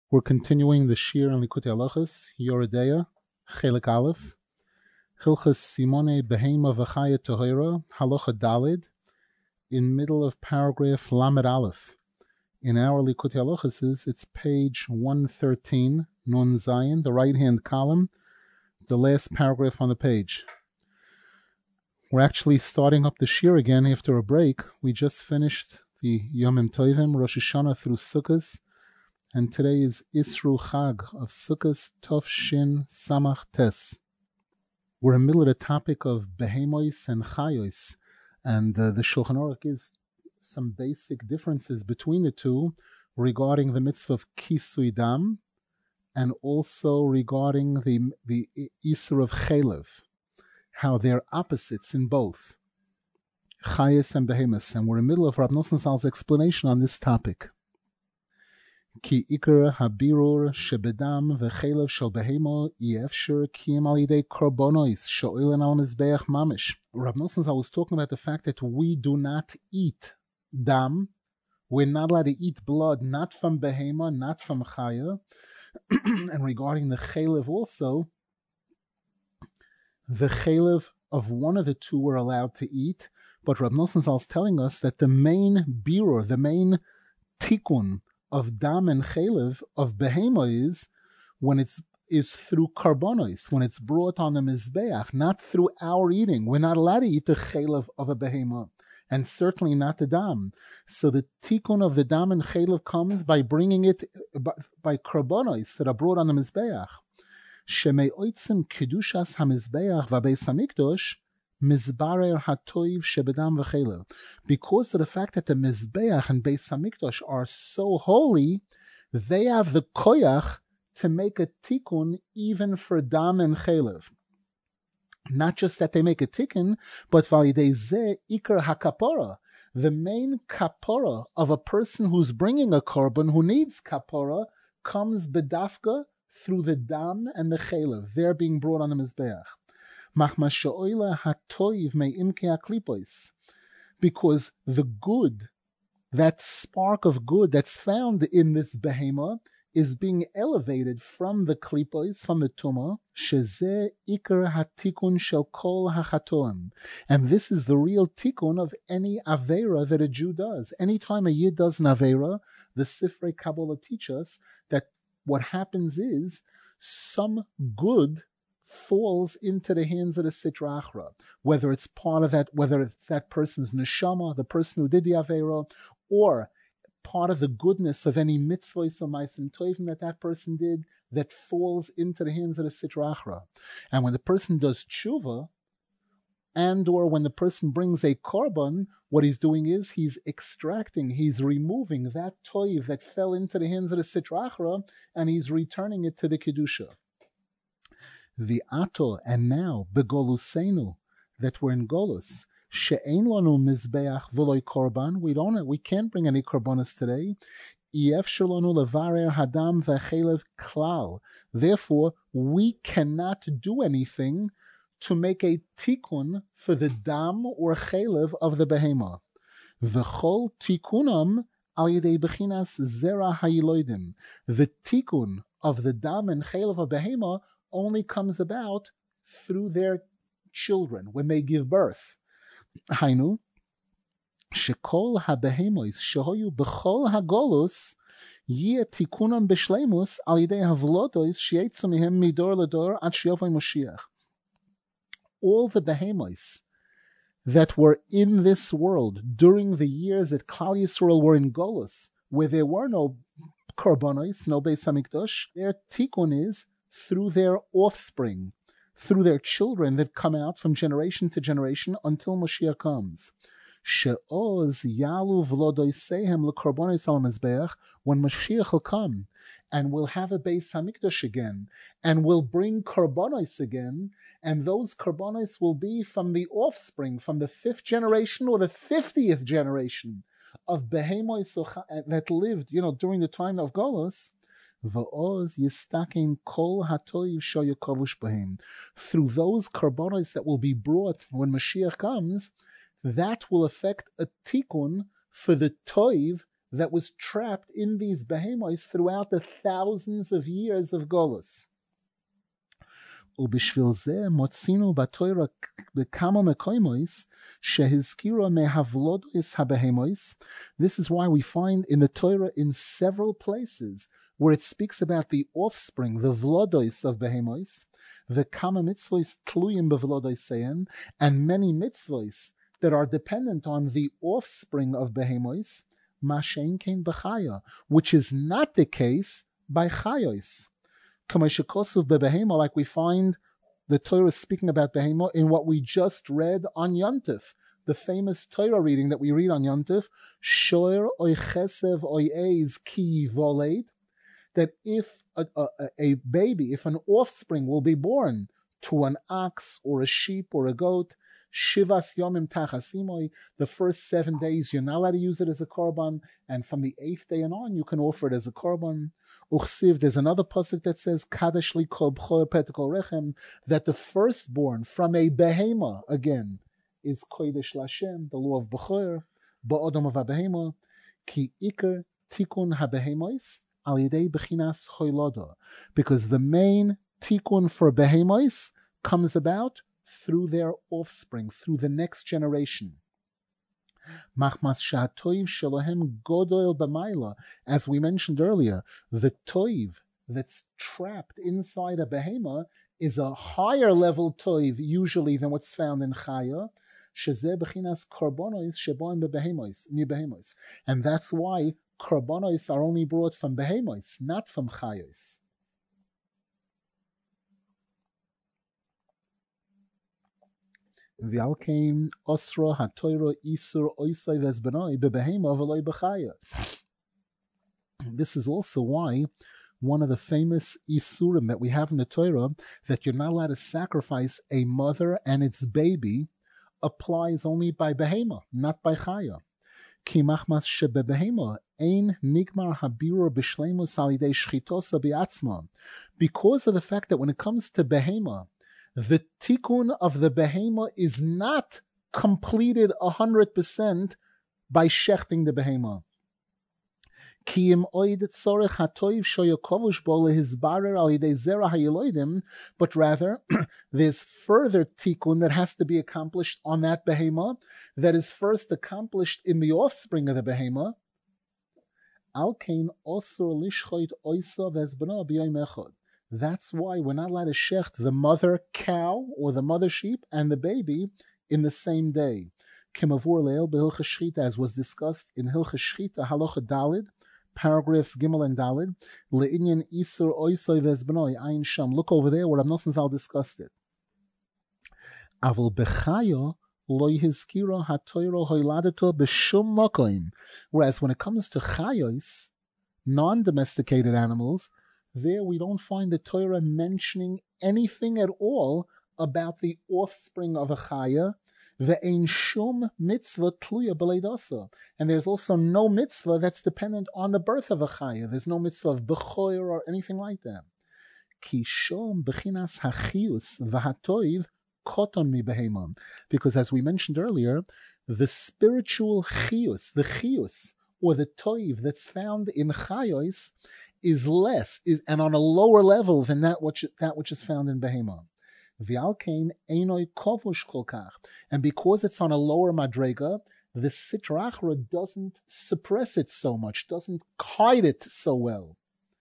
We're continuing the Shir on Likutei Halachos, Yoredeya, Chelik Aleph, Hilchas Simone Behema V'Chaya Tohira, Halacha Dalid, in middle of paragraph Lamed Aleph. In our Likutei Halachos, it's page 113, Nun Zayin, the right-hand column, the last paragraph on the page. We're actually starting up the Shir again after a break. We just finished the Yomim Tovim, Rosh Hashanah through Sukkot, and today is Isru Chag of Sukkot Tov Shin Samach Tes. We're in the middle of the topic of Behemois and Chayos, and the Shulchan Aruch gives some basic differences between the two regarding the mitzvah of Kisui Dam and also regarding the Isur of Chelev, how they're opposites in both Chayos and Behemois. And we're in the middle of Rab Nosson Zal's explanation on this topic. Ki ikar habirur shebedam v'chelev shel behemo yefsher kiyem al yidei korbonos she'olen al mizbeach mamish. Rab Nosson Zal was talking about the fact that we do not eat dam. We're not allowed to eat blood, not from behema, not from chaya. And regarding the chelev also, the chelev of one of the two we're allowed to eat. But Rab Nosson Zal is telling us that the main birur, the main tikkun of dam and chelev of behema is when is through karbonos, when it's brought on the mizbeach, not through our eating. We're not allowed to eat the chelev of a behema, and certainly not the dam. So the tikkun of the dam and chelev comes by bringing it by karbonos that are brought on the mizbeach. Shemei oitzim kedushas hamizbeach v'beis hamikdosh mizbarer hatoiv shebedam v'chelev. Because of the fact that the mizbeach and Beis Hamikdash are so holy, they have the koyach to make a tikkun even for dam and chelev. Not just that they make a tikkun, but v'alidei zeh ikar hakapora. The main kapora of a person who's bringing a korban, who needs kapora, comes bedafka through the dam and the chelev. They're being brought on the mizbeach. Because the good, that spark of good that's found in this behema, is being elevated from the klipos, from the tumah, shezeh ikar hatikun shel kol hachatoim. And this is the real tikkun of any avera that a Jew does. Anytime a Yid does an avera, the Sifrei Kabbalah teach us that what happens is some good falls into the hands of the Sitra Achra, whether it's part of that, whether it's that person's neshama, the person who did the Aveira, or part of the goodness of any mitzvahs or ma'asim tovim that person did, that falls into the hands of the Sitra Achra. And when the person does tshuva, and or when the person brings a korban, what he's doing is he's extracting, he's removing that toiv that fell into the hands of the Sitra Achra, and he's returning it to the Kedusha. V'ato, and now begolusenu, that we're in golus, she'ein lanu mizbeach v'loi korban, we can't bring any korbanos today. Yefshar lanu levarer hadam v'chelev klal. Therefore, we cannot do anything to make a tikkun for the dam or chelev of the behema. V'chol tikkunam al yedei bechinas zera hayiloidim. The tikkun of the dam and chelev of behema only comes about through their children when they give birth. Hainu, shekol habehemois shehoyu bechol hagolus yeh tikunam b'shleimus al yidei havlodos sheyetzum mihem midor ledor ad sheyovei Moshiach. All the behemois that were in this world during the years that Klal Yisrael were in Golus, where there were no korbanos, no Beis Hamikdash, their tikkun is through their offspring, through their children that come out from generation to generation until Mashiach comes. She'oz yalu v'lodoisehem l'korbanos al mizbeach, when Mashiach will come and we'll have a Beis Hamikdash again, and we'll bring korbanos again, and those korbanos will be from the offspring, from the 5th generation or the 50th generation of behemois that lived, during the time of Golus. V'oz yistakim kol hatoiv shoyakavush b'hem. Through those korbanos that will be brought when Mashiach comes, that will affect a tikkun for the toiv that was trapped in these behemoths throughout the thousands of years of Golus. ובשביל זה מוצאינו בתורה בכמה מקומות שהזכירו מהבלודוס הבהמוס. This is why we find in the Torah in several places where it speaks about the offspring, the vlodos of behemoths, וכמה mitzvos תלויים בבלודוסיהן, and many mitzvos that are dependent on the offspring of behemoths, מה שאין כן בחיה, which is not the case by chayos. Like we find the Torah speaking about Behemah in what we just read on Yontif, the famous Torah reading that we read on Yontif, Shoer oy chesev oy eiz ki voled, that if a baby, if an offspring will be born to an ox or a sheep or a goat, Shivas Yomim Tachasimoy, the first 7 days you're not allowed to use it as a korban, and from the 8th day and on you can offer it as a korban. Uchsiv, there's another pasuk that says Kadesh li kol b'chor petikol rechem, that the firstborn from a behema again is kodesh lashem, the law of b'chor, ba'odom of behema, ki iker tikun habehemos al yedei bechinas choylada, because the main tikun for behemos comes about through their offspring, through the next generation. Machmas shatoiv shalohem godoil b'mayla, as we mentioned earlier, the toiv that's trapped inside a behema is a higher level toiv usually than what's found in chaya. Shezeh bechinas korbanos sheboim bebehemos, and that's why korbanos are only brought from behemos, not from chayos. This is also why one of the famous isurim that we have in the Torah, that you're not allowed to sacrifice a mother and its baby, applies only by behema, not by chaya. Because of the fact that when it comes to behema, the tikkun of the behema is not completed 100% by shechting the behema. But rather, there's further tikkun that has to be accomplished on that behema, that is first accomplished in the offspring of the behema. That's why we're not allowed to shecht the mother cow or the mother sheep and the baby in the same day. As was discussed in Hilchas Shchita Halacha Dalid, paragraphs Gimel and Dalid, le'inyan isur oisoi vezbnoi ayin sham. Look over there where Rav Nosson Zal discussed it. Avol bechayo lo yizkiro hatoiro hoyladato b'shum makoim. Whereas when it comes to chayos, non-domesticated animals, there we don't find the Torah mentioning anything at all about the offspring of a chaya. Ve'ein shum mitzvah tluya b'leidasa, and there's also no mitzvah that's dependent on the birth of a chaya. There's no mitzvah of b'choyer or anything like that. Ki shum b'chinas hachius v'hatoiv koton mi behemam, because as we mentioned earlier, the spiritual chius, the chius or the toiv that's found in chayos is less, and on a lower level than that which is found in behema. And because it's on a lower madrega, the sitra achra doesn't suppress it so much, doesn't hide it so well.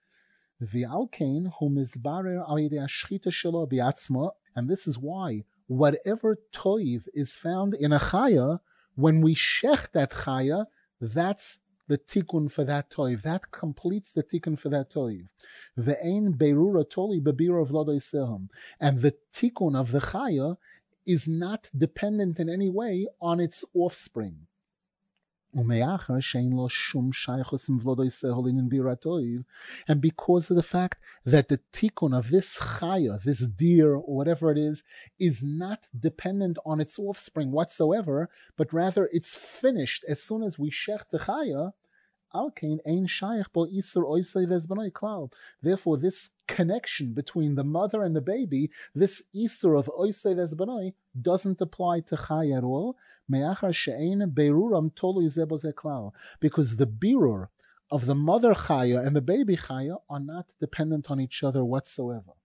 And this is why whatever toiv is found in a chaya, when we shech that chaya, that's the tikkun for that toiv. That completes the tikkun for that toiv. Ve'ein beirura toli bebira v'lodoiseham. And the tikkun of the chaya is not dependent in any way on its offspring. And because of the fact that the tikkun of this chaya, this deer or whatever it is not dependent on its offspring whatsoever, but rather it's finished as soon as we shech the chaya. Therefore, this connection between the mother and the baby, this isur of oisei vezbanoi, doesn't apply to chaya at all. Because the birur of the mother chaya and the baby chaya are not dependent on each other whatsoever.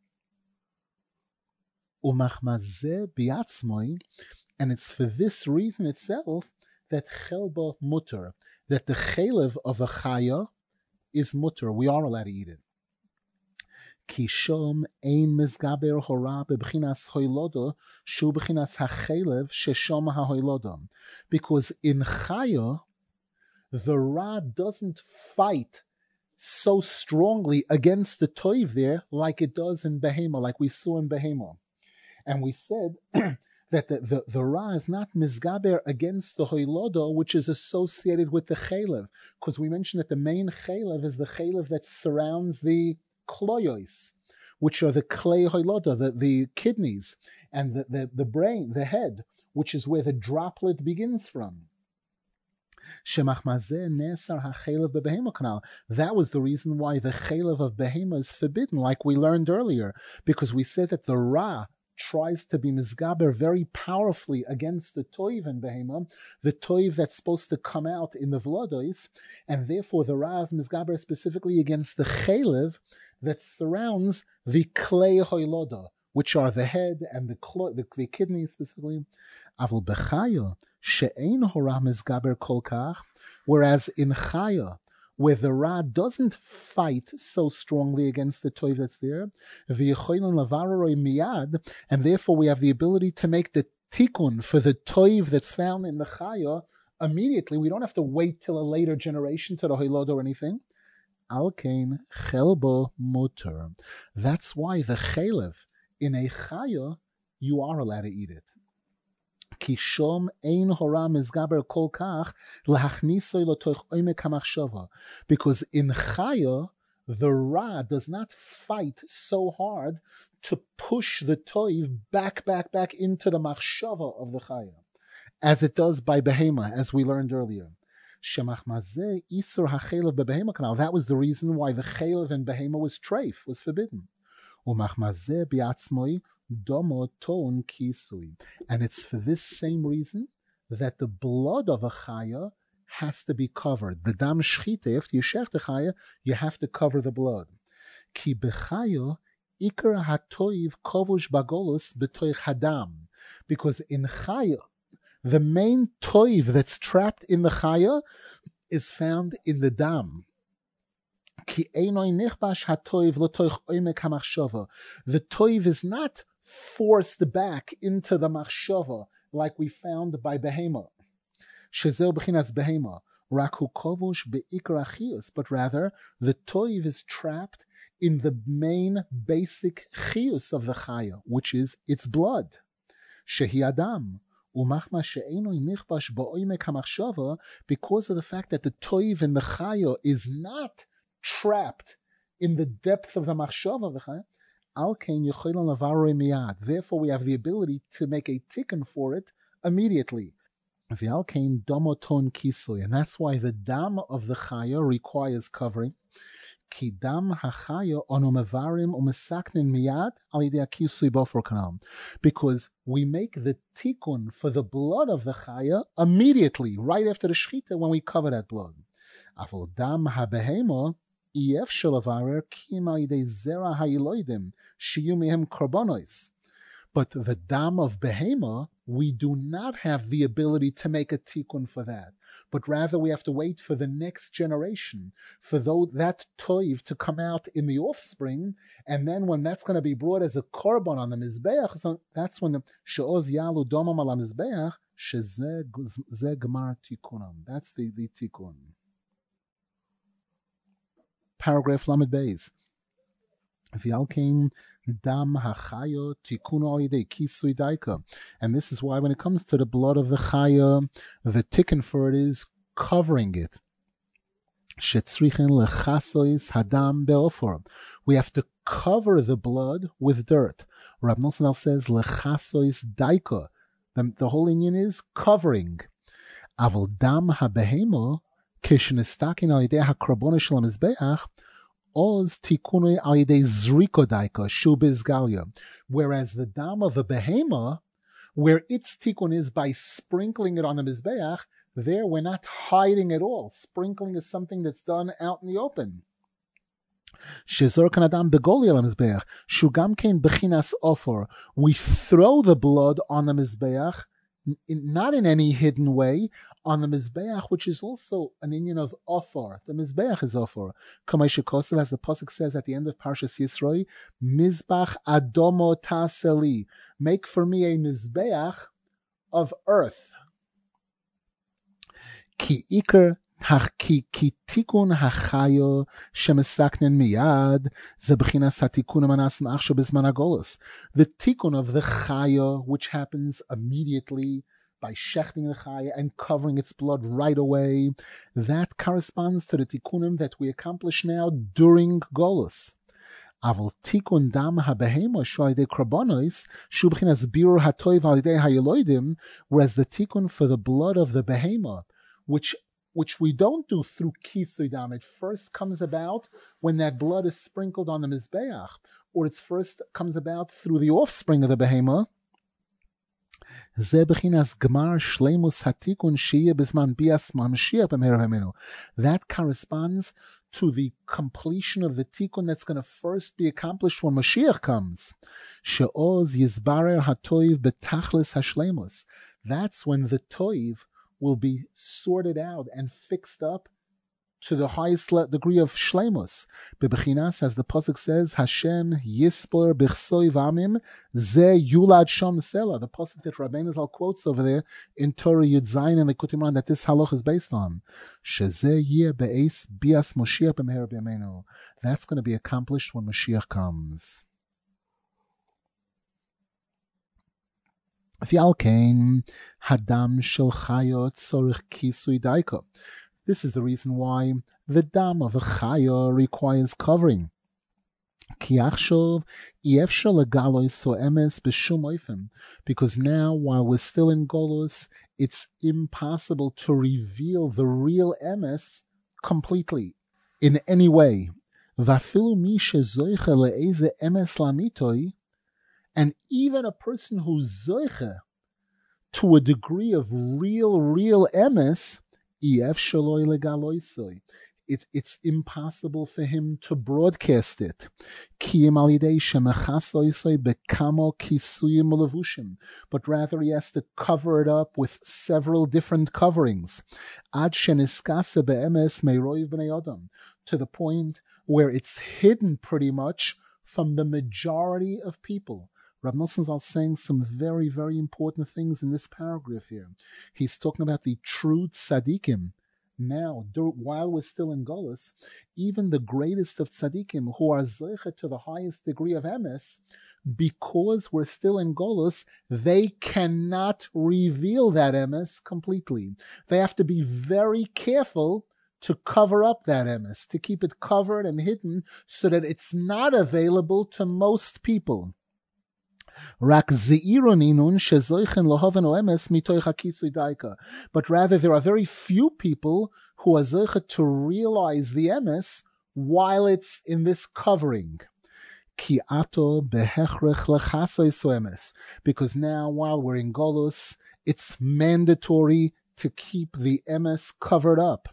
And it's for this reason itself that chelba mutter, that the chelev of a chaya is mutter. We are allowed to eat it. Kishom ein mizgaber hora bebchinas hoilodo shu bebchinas hachelev sheshom hahoilodo. Because in chaya, the ra doesn't fight so strongly against the toiv there like it does in behema, like we saw in behema. And we said that the ra is not mizgaber against the hoilodo, which is associated with the chelev, because we mentioned that the main chelev is the chelev that surrounds the kloyos, which are the klei hoilodo, the kidneys, and the brain, the head, which is where the droplet begins from. That was the reason why the chelev of behema is forbidden, like we learned earlier, because we said that the ra tries to be mizgaber very powerfully against the toiv in behema, the toiv that's supposed to come out in the vlodos, and therefore the ra is mizgaber specifically against the chelev that surrounds the klei hoiloda, which are the head and the kidneys specifically. Aval bechaya she'ein hora mizgaber kol kach, whereas in chaya, where the ra doesn't fight so strongly against the toiv that's there, and therefore we have the ability to make the tikkun for the toiv that's found in the chaya immediately. We don't have to wait till a later generation to the hoilod or anything. Alkein chelbo muter. That's why the chelev in a chaya, you are allowed to eat it. Kishom ein hora mizgaber kol kach lahachnisoy lotoch oimek hamachshava. Because in chaya, the ra does not fight so hard to push the toiv back into the machshava of the chaya, as it does by behema, as we learned earlier. Shemachmazeh isur hachelev bebehema kanal. That was the reason why the chelev in behema was treif, was forbidden. Umachmazeh biatzmoi domo ton kisui. And it's for this same reason that the blood of a chaya has to be covered. The dam shchite, after you shech the chaya, you have to cover the blood. Ki bechaya ikar hatoiv kovush bagolus betoich hadam. Because in chaya, the main toiv that's trapped in the chaya is found in the dam. Ki einoi nichbash hatoiv lotoich oimek hamachshava. The toiv is not forced back into the machshava like we found by behema. Shezel b'chinas behema, raku kovush be'ikar achius, but rather the toiv is trapped in the main basic chius of the chaya, which is its blood. Shehi adam. Umachma she'enoi nichbash ba'oimek hamachshava, because of the fact that the toiv in the chaya is not trapped in the depth of the machshava of the chaya. Therefore, we have the ability to make a tikkun for it immediately. And that's why the dam of the chaya requires covering. Because we make the tikkun for the blood of the chaya immediately, right after the shechita, when we cover that blood. But the dam of behema, we do not have the ability to make a tikkun for that, but rather we have to wait for the next generation, for that toiv to come out in the offspring, and then when that's going to be brought as a korban on the mizbeach, so that's when the she'oz yalu domam ala mizbeach sheze gemar tikkunam. That's the tikkun. Paragraph Lamed Beis. V'alkein dam hachaya tikkuno al yedei kisui daika. And this is why when it comes to the blood of the chaya, the tikkun for it is covering it. Shetzrichen lechasois hadam beofor. We have to cover the blood with dirt. Rab Nosson says lechasois daika. The whole Indian is covering. Aval dam habehema. Whereas the dam of a behema, Where its tikkun is by sprinkling it on the Mizbeach, there we're not hiding at all. Sprinkling is something that's done out in the open. We throw the blood on the Mizbeach, not in any hidden way, on the Mizbeach, which is also an inyan of Ofor. The Mizbeach is Ofor. Kamei as the Pasuk says at the end of Parshas Yisroi, Mizbach Adomo Taseli. Make for me a Mizbeach of earth. Ki Iker Ki Tikun Hachayo Shemesaknen Miyad Ze B'chinas HaTikun Manasim Achshav B'zman HaGolus. The Tikun of the Chayo, which happens immediately by shechting the Chaya and covering its blood right away, that corresponds to the Tikunim that we accomplish now during Golus. Avol Tikun Dam HaBehema Shalidei Krabonos Shu B'chinas Birur HaToiv Alidei HaYeloidim, whereas the Tikun for the blood of the Behema, which we don't do through Kisui Dam. It first comes about when that blood is sprinkled on the Mizbeach, or it first comes about through the offspring of the Behema. That corresponds to the completion of the tikkun that's going to first be accomplished when Mashiach comes. That's when the toiv will be sorted out and fixed up to the highest degree of shleimus. Bebechinas, as the pasuk says, Hashem yispor b'chsoi v'amim ze yulad sham sela. The pasuk that Rabbeinu Zal quotes over there in Torah Yud Zayin and the Kutimran that this halach is based on. Shezeh yeh be'es bias Moshiach b'meher b'yameinu. That's going to be accomplished when Mashiach comes. V'alkein hadam shel chayot tzorich kisui daiko. This is the reason why the dam of a chaya requires covering. Because now, while we're still in Golus, it's impossible to reveal the real emes completely in any way. And even a person who's zoiche to a degree of real emes, it's impossible for him to broadcast it. But rather he has to cover it up with several different coverings. To the point where it's hidden pretty much from the majority of people. Rav Nosson Zal saying some very, very important things in this paragraph here. He's talking about the true tzaddikim. Now, while we're still in Golus, even the greatest of tzaddikim who are zeicha to the highest degree of emes, because we're still in Golus, they cannot reveal that emes completely. They have to be very careful to cover up that emes, to keep it covered and hidden so that it's not available to most people. But rather, there are very few people who are zeicha to realize the emes while it's in this covering. Because now, while we're in Golus, it's mandatory to keep the emes covered up.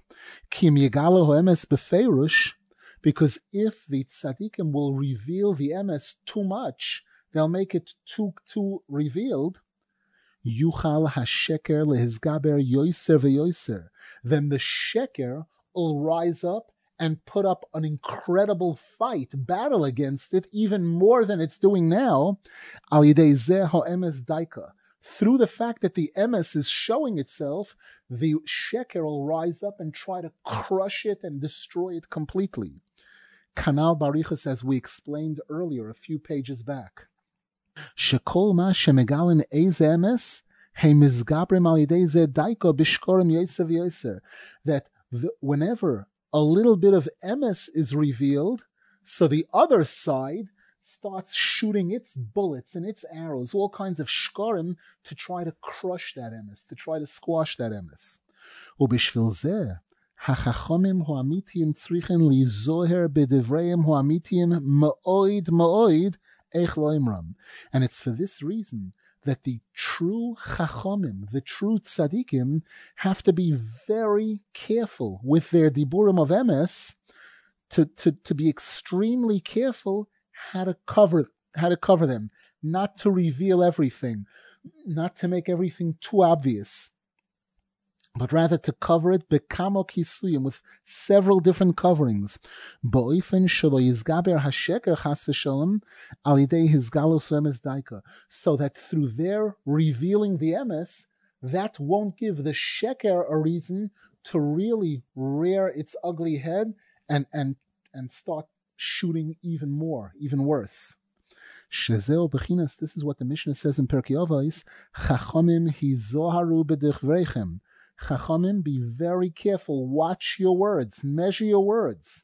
Because if the tzaddikim will reveal the emes too much, they'll make it too revealed. Yuchal hasheker lehizgaber yoiser veyoiser. Then the sheker will rise up and put up an incredible battle against it, even more than it's doing now. Al yidei zeh ha'emes daika. Through the fact that the emes is showing itself, the sheker will rise up and try to crush it and destroy it completely. Kanal Barichas, as we explained earlier, a few pages back. Shekol ma shemegalin eze emes heimizgabrim al yidei ze daiko bishkorim yoser v'yoser. That whenever a little bit of emes is revealed, so the other side starts shooting its bullets and its arrows, all kinds of shkorim, to try to crush that emes, to try to squash that emes. Ubishvil zeh hachachomim ho'amitiyim tzrichen lizoher bedevreim ho'amitiyim ma'oid. And it's for this reason that the true chachomim, the true tzaddikim, have to be very careful with their diburim of emes, to be extremely careful how to cover them, not to reveal everything, not to make everything too obvious, but rather to cover it bekamo kisuyim, with several different coverings. Bo'ofen shelo yizgaber hasheker chas v'shalom al yidei hizgalus emes daika, so that through their revealing the emes, that won't give the sheker a reason to really rear its ugly head and start shooting even more, even worse. Shezeo bechinas, this is what the Mishnah says in Pirkei Avos, Chachamim hizoharu b'dichverechem. Chachamim, be very careful, watch your words, measure your words.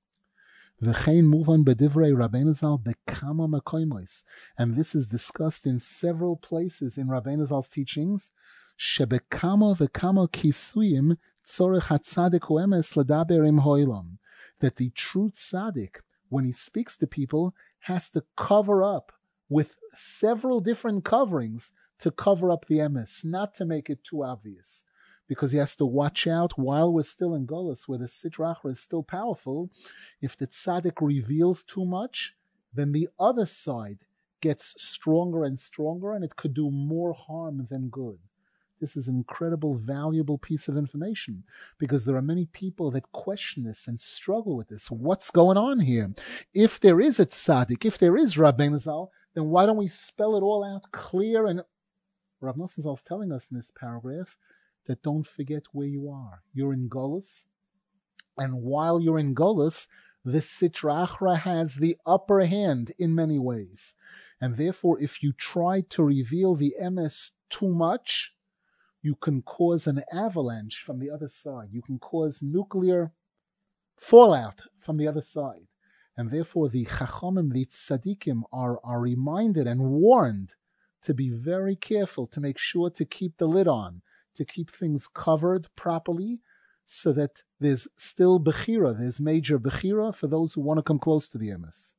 V'chein muvan b'divrei Rabbeinu Zal bekama makoimos. And this is discussed in several places in Rabbeinu Zal's teachings. Shebekama v'kama kisuyim tzorech hatzadik hu emes l'daber im hoilam. That the true tzaddik, when he speaks to people, has to cover up with several different coverings to cover up the emes, not to make it too obvious. Because he has to watch out while we're still in Golus, where the Sitra Achra is still powerful. If the tzaddik reveals too much, then the other side gets stronger and stronger, and it could do more harm than good. This is an incredible, valuable piece of information, because there are many people that question this and struggle with this. What's going on here? If there is a tzaddik, if there is Rabbeinu Zal, then why don't we spell it all out clear? And Rav Nosson Zal is telling us in this paragraph that don't forget where you are. You're in Golus, and while you're in Golus, the Sitra Achra has the upper hand in many ways. And therefore, if you try to reveal the emes too much, you can cause an avalanche from the other side. You can cause nuclear fallout from the other side. And therefore, the Chachamim, the Tzadikim, are reminded and warned to be very careful, to make sure to keep the lid on, to keep things covered properly, so that there's still Bechira, there's major Bechira for those who want to come close to the emes.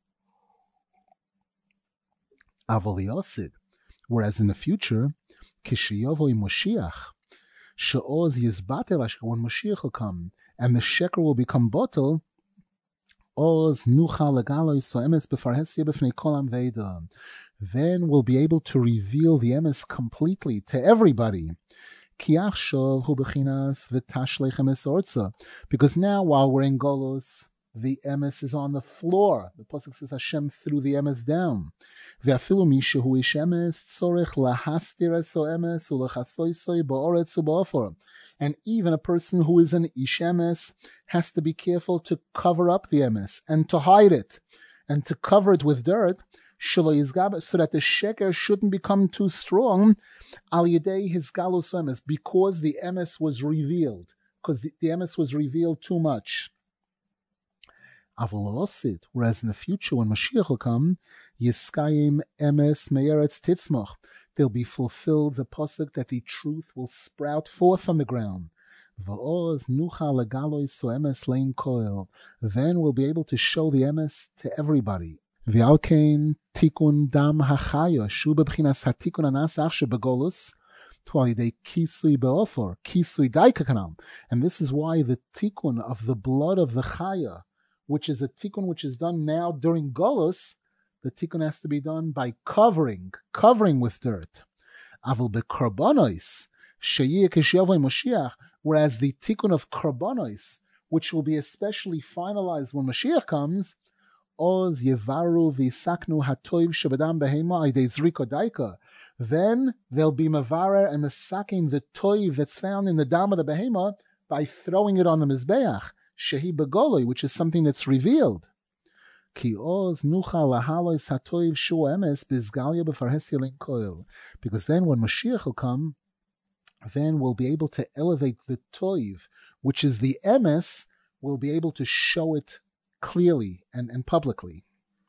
Avol Yosid, whereas in the future, Kishiyovoi Moshiach, She'oz Yizbatel Ashker, when Moshiach will come, and the sheker will become bottle, Oz Nucha Legalo So Emes Befarhesia B'fnei Kolam Veda. Then we'll be able to reveal the emes completely to everybody. Because now, while we're in Golos, the emes is on the floor. The pasuk says Hashem threw the emes down. And even a person who is an ish emes has to be careful to cover up the emes and to hide it and to cover it with dirt, so that the sheker shouldn't become too strong, al yedei his galus emes, because the emes was revealed, because the emes was revealed too much. Avolosid, whereas in the future when Mashiach will come, yiskayim emes me'eretz titzmoch, there'll be fulfilled the pasuk that the truth will sprout forth from the ground. V'oz nucha legalois so emes lein koil. Then we'll be able to show the emes to everybody. V'alkein tikun dam hachaya shu bebchinas hatikun anasach shebegolus tu'alidei kisui beofor kisui daika kanal. And this is why the tikun of the blood of the chaya, which is a tikkun which is done now during Golus, the tikkun has to be done by covering with dirt. Avol bekorbanos sheyeh k'sheyavoi Moshiach, whereas the tikkun of korbanos, which will be especially finalized when Mashiach comes, oz yevaru v'isaknu hatoiv shebadam behema aydei zriko daika. Then they'll be mavarer and mesaking the toiv that's found in the dam of the behema by throwing it on the mizbeach. Shehi begoloi, which is something that's revealed. Ki oz nucha lahalois hatoiv shu emes bizgalia b'farhesia lein koil. Because then when Mashiach will come, then we'll be able to elevate the toiv, which is the emes, we'll be able to show it clearly and publicly.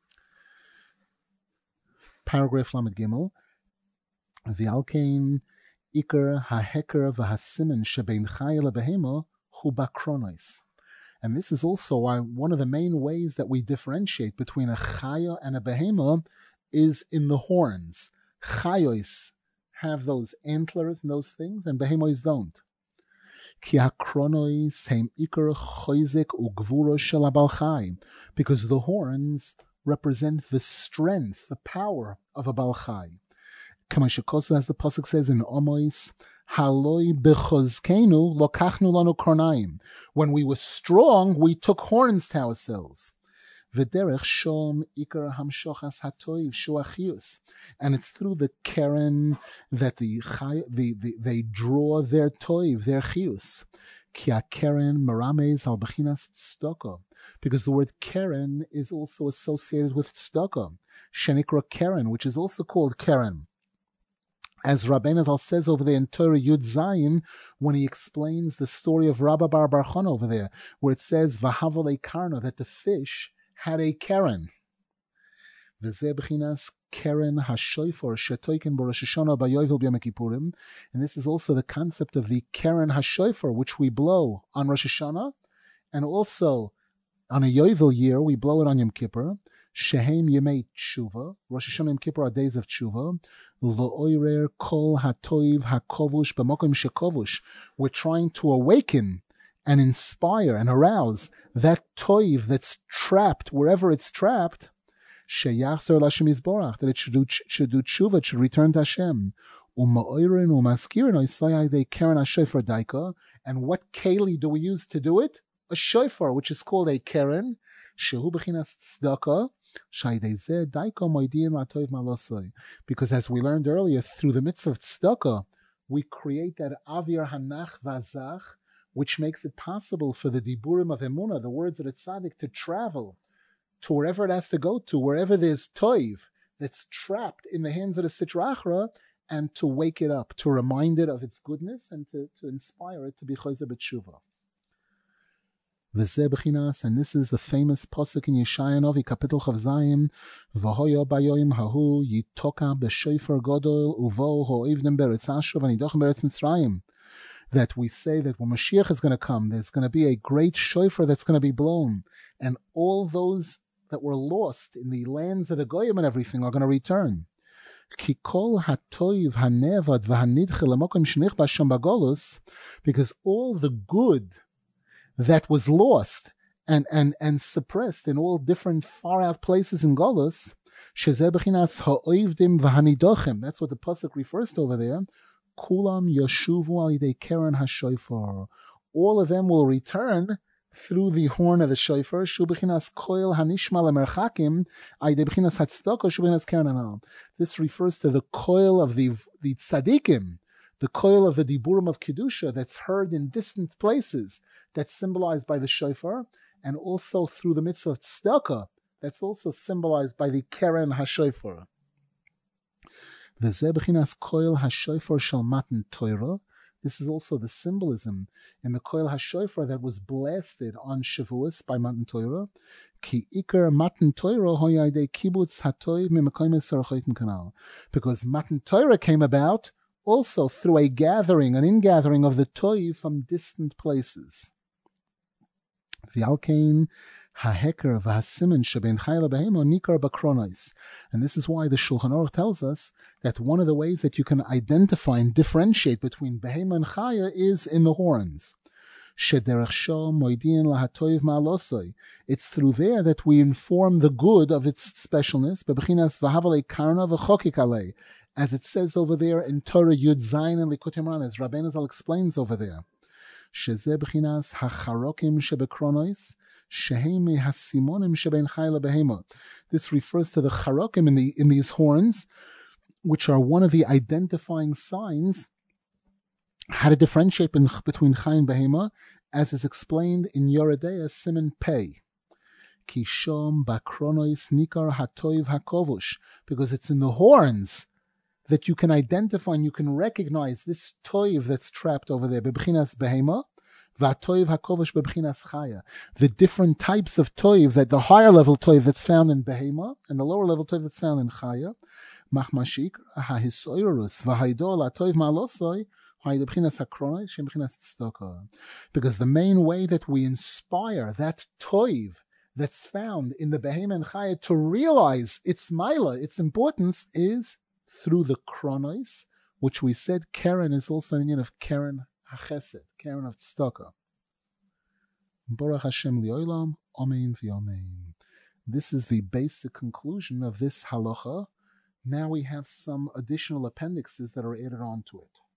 Paragraph Lamed Gimel. V'alkein iker haheker v'hasimen shebein chaya lebehema hu bakronos. And this is also why one of the main ways that we differentiate between a chaya and a behema is in the horns. Chayos have those antlers and those things, and behemoths don't. Ki hakronois hem ikar choizik ugvuro shel habal chai, because the horns represent the strength, the power of a bal chai. Kamashikosa, as the pasuk says in Omois, haloi bechozkenu lokachnu lanu kornaim. When we were strong, we took horns to ourselves. V'derech shom ikar hamshochas hatoiv shuachius, and it's through the keren that they draw their toiv, their chius. Ki keren merames al bechinas tzedakah, because the word keren is also associated with tzedakah. Shenikra keren, which is also called keren. As Rabbeinu Zal says over there in Torah Yud Zayin, when he explains the story of Rabba Bar Chana over there, where it says Vahavole Karna, that the fish had a keren. V'zeh b'chinas keren hashoifor shetoiken b'Rosh Hashanah b'Yovel b'Yom Kippurim, and this is also the concept of the keren hashoifor, which we blow on Rosh Hashanah, and also on a Yovel year we blow it on Yom Kippur. Shehem Yemei Tshuva, Rosh Hashanah and Kippur are days of Tshuva. Lo'oirer kol hatoiv hakovush b'mokim shekovush. We're trying to awaken and inspire and arouse that toiv that's trapped wherever it's trapped. Sheyachzer l'Hashem Yisborach, that it should do tshuva, it should return to Hashem. U'ma'oirin u'maskirin oisayai they keren ha-shofar daika. And what keli do we use to do it? A shofar, which is called a keren. Shehu b'chinas tzedakah. Because as we learned earlier, through the mitzvah of tzedakah, we create that avir hanach vazach, which makes it possible for the diburim of emunah, the words of the tzaddik, to travel to wherever it has to go to, wherever there's toiv that's trapped in the hands of the sitra achra, and to wake it up, to remind it of its goodness, and to inspire it to be chozer b'tshuva. And this is the famous pasuk in Yeshaya Novi, Kapitel Chav Zayim, V'hoyo bayoyim hahu yitoka b'shofar gadol uvo ho'ivdim beretz Asher v'nidochem beretz Mitzrayim. That we say that when Mashiach is going to come, there's going to be a great shofar that's going to be blown, and all those that were lost in the lands of the Goyim and everything are going to return. Because all the good that was lost and suppressed in all different far out places in Golus, that's what the pasuk refers to over there. Kulam yashuvu al yidei keren hashofar. All of them will return through the horn of the shofar. Shu b'chinas koil hanishma lemerchakim al yidei b'chinas hatzdaka shu b'chinas keren hanal. This refers to the koil of the tzadikim, the koil of the diburim of kedusha that's heard in distant places, that's symbolized by the shofar, and also through the mitzvah of tzedakah, that's also symbolized by the keren hashofar. This is also the symbolism in the koil hashofar that was blasted on Shavuos by Matan Torah. Because Matan Torah came about also through an ingathering of the toiv from distant places. And this is why the Shulchan Aruch tells us that one of the ways that you can identify and differentiate between behema and chaya is in the horns. It's through there that we inform the good of its specialness, as it says over there in Torah Yud Zayin and Likutei Moharan, as Rabbeinu Zal explains over there. This refers to the charokim in these horns, which are one of the identifying signs how to differentiate between chai and behema, as is explained in Yoredeya Siman Pei. Kishom bakronois nikar hatoiv hakovush, because it's in the horns that you can identify and you can recognize this toiv that's trapped over there, bebchinas behema, v'atoiv hakovush bebchinas chaya. The different types of toiv, that the higher level toiv that's found in behema, and the lower level toiv that's found in chaya, machmashik hahisoirus v'haidol hatoiv ma'alosoi, because the main way that we inspire that toiv that's found in the behema and chaya to realize its maila, its importance, is through the kronos, which we said Keren is also an union of Keren HaChesed, Keren of Tzedakah. Baruch Hashem li'olam, amen v'amen. This is the basic conclusion of this halacha. Now we have some additional appendixes that are added on to it.